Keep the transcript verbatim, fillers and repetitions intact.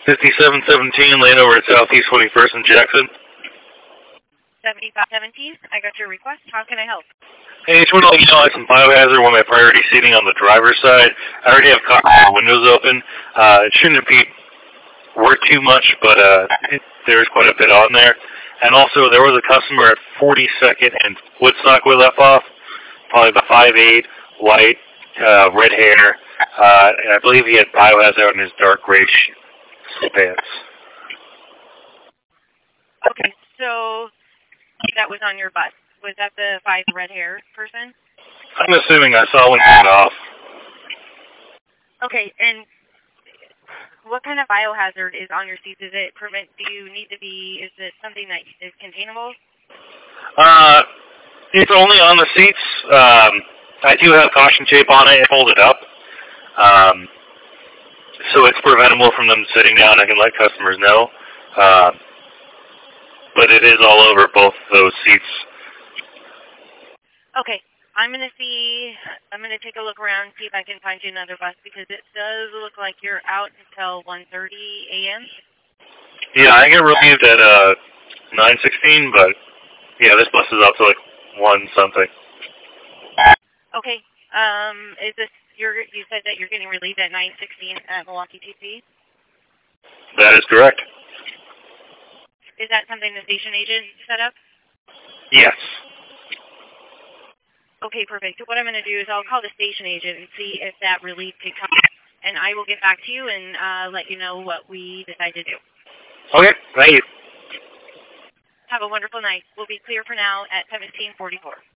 fifty-seven seventeen, laying over at Southeast twenty-first in Jackson. seventy-five seventeen, I got your request. How can I help? Hey, just want to let you know I have some biohazard with my priority seating on the driver's side. I already have cockpit windows open. Uh, it shouldn't be worth too much, but uh, it, there's quite a bit on there. And also, there was a customer at forty-second and Woodstock we left off, probably about five eight, white, uh, red hair, uh, and I believe he had biohazard in his dark gray pants. Okay, so that was on your bus. Was that the five red hair person? I'm assuming I saw one get off. Okay, and what kind of biohazard is on your seats? Is it prevent? Do you need to be? Is it something that is containable? Uh, it's only on the seats. Um, I do have caution tape on it. Hold it up. Um, so it's preventable from them sitting down. I can let customers know. Uh, but it is all over both those seats. Okay, I'm going to see, I'm going to take a look around, see if I can find you another bus, because it does look like you're out until one thirty a m Yeah, I get relieved at uh, nine sixteen, but yeah, this bus is up to like one something. Okay, um, is this, you're, you said that you're getting relieved at nine sixteen at Milwaukee T C? That is correct. Is that something the station agent set up? Yes. Okay, perfect. What I'm going to do is I'll call the station agent and see if that relief could come, and I will get back to you and uh, let you know what we decide to do. Okay, thank you. Have a wonderful night. We'll be clear for now at seventeen forty-four.